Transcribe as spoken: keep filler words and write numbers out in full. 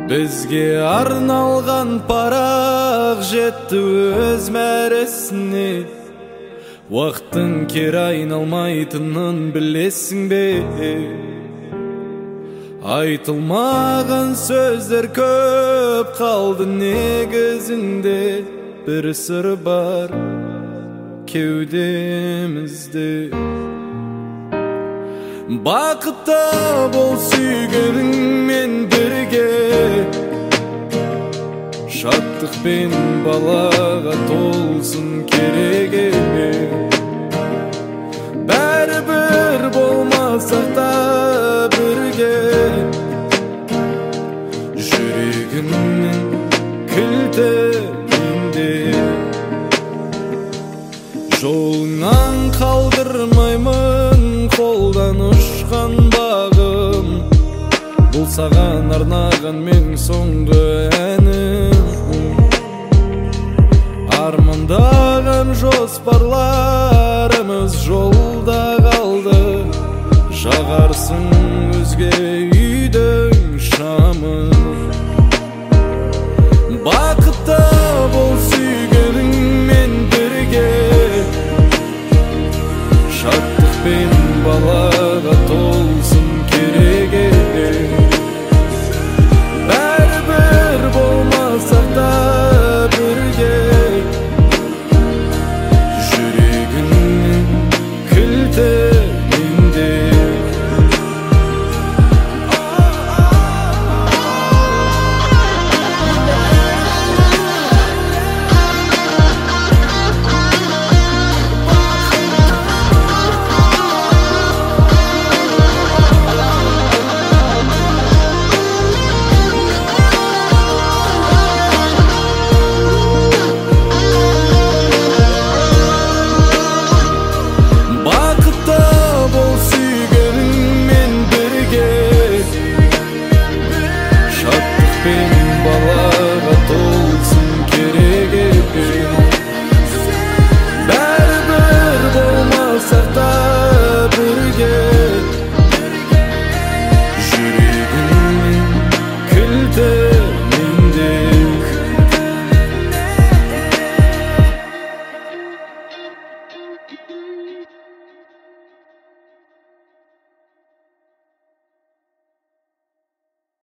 Бізге арналған парақ жетті өз мәресіне. Уақыттың кері айналмайтынын білесің бе? Айтылмаған сөздер көп қалды негізінде. Бір сыр бар кеудемізде. Бақытта бол сүйгеніңмен бірге, шаттықпен балаға толсын кереге. Бәрібір болмасақ та бірге, жүрегімнің кілтінде. Жолыңнан қалдырмаймын қолдан ұшқан бағым, бұл саған арнаған мен соңғы әнім. Армандаған жоспарларымыз жолда қалды, жағарсың өзге